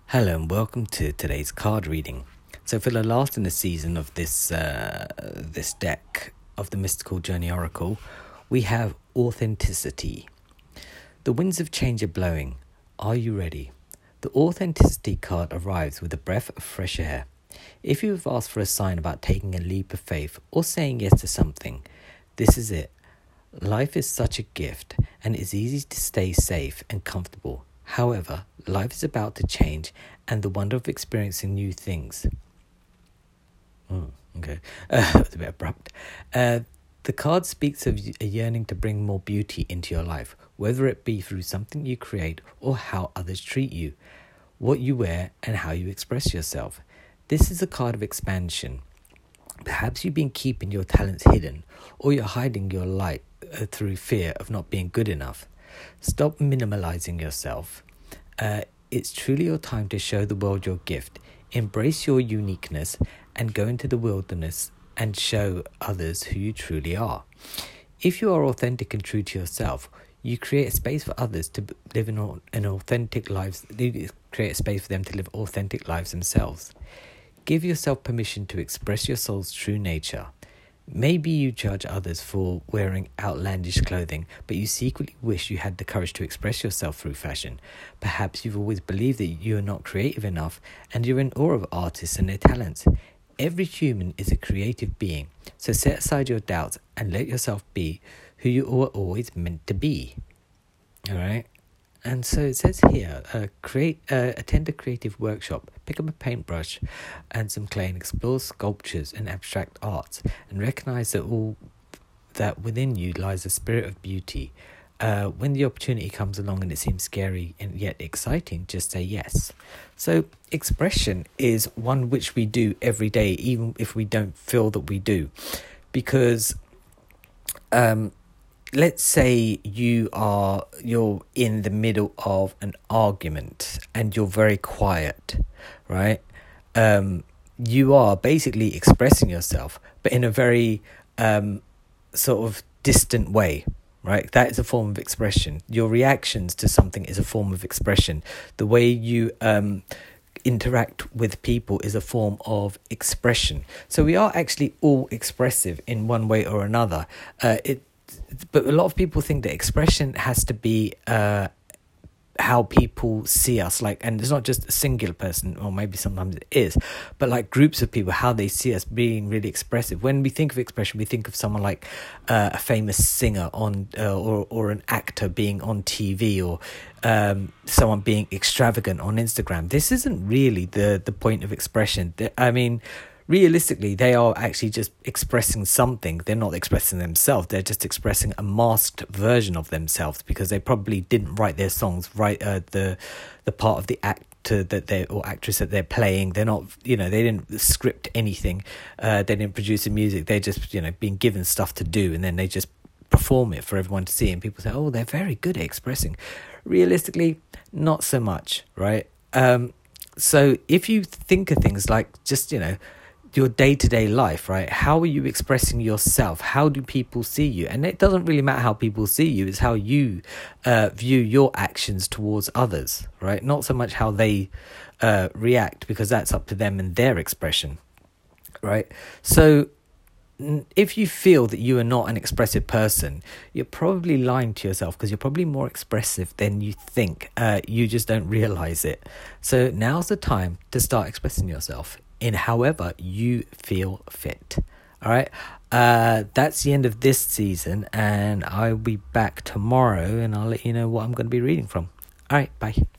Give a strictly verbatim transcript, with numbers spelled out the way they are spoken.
Hello and welcome to today's card reading. So for the last in the season of this uh, this deck of the Mystical Journey Oracle, we have Authenticity. The winds of change are blowing. Are you ready? The Authenticity card arrives with a breath of fresh air. If you have asked for a sign about taking a leap of faith or saying yes to something, this is it. Life is such a gift and it is easy to stay safe and comfortable. However, life is about to change and the wonder of experiencing new things. Mm, okay, uh, that's a bit abrupt. Uh, the card speaks of a yearning to bring more beauty into your life, whether it be through something you create or how others treat you, what you wear and how you express yourself. This is a card of expansion. Perhaps you've been keeping your talents hidden or you're hiding your light uh, through fear of not being good enough. Stop minimalizing yourself. Uh, it's truly your time to show the world your gift. Embrace your uniqueness and go into the wilderness and show others who you truly are. If you are authentic and true to yourself, you create a space for others to live in an authentic lives. You create a space for them to live authentic lives themselves. Give yourself permission to express your soul's true nature. Maybe you judge others for wearing outlandish clothing, but you secretly wish you had the courage to express yourself through fashion. Perhaps you've always believed that you are not creative enough and you're in awe of artists and their talents. Every human is a creative being, so set aside your doubts and let yourself be who you were always meant to be. All right? And so it says here, uh, create, uh, attend a creative workshop, pick up a paintbrush and some clay and explore sculptures and abstract arts and recognize that all that within you lies a spirit of beauty. Uh, when the opportunity comes along and it seems scary and yet exciting, just say yes. So expression is one which we do every day, even if we don't feel that we do. Because um. Let's say you are you're in the middle of an argument and you're very quiet, right? Um, you are basically expressing yourself, but in a very um, sort of distant way, right? That is a form of expression. Your reactions to something is a form of expression. The way you um, interact with people is a form of expression. So we are actually all expressive in one way or another. Uh, it. But a lot of people think that expression has to be uh, how people see us, like, and it's not just a singular person, or maybe sometimes it is, but like groups of people, how they see us being really expressive. When we think of expression, we think of someone like uh, a famous singer on, uh, or or an actor being on T V, or um, someone being extravagant on Instagram. This isn't really the the point of expression. I mean, realistically, they are actually just expressing something. They're not expressing themselves. They're just expressing a masked version of themselves because they probably didn't write their songs, write uh, the the part of the actor that they or actress that they're playing. They're not, you know, they didn't script anything. Uh, they didn't produce the music. They just, you know, being given stuff to do, and then they just perform it for everyone to see. And people say, "Oh, they're very good at expressing." Realistically, not so much, right? Um, so if you think of things like just, you know, your day-to-day life, right? How are you expressing yourself? How do people see you? And it doesn't really matter how people see you. It's how you uh, view your actions towards others, right? Not so much how they uh, react, because that's up to them and their expression, right? So if you feel that you are not an expressive person, you're probably lying to yourself, because you're probably more expressive than you think. Uh, you just don't realize it. So now's the time to start expressing yourself in however you feel fit. All right, uh, that's the end of this season, and I'll be back tomorrow, and I'll let you know what I'm going to be reading from. All right, bye.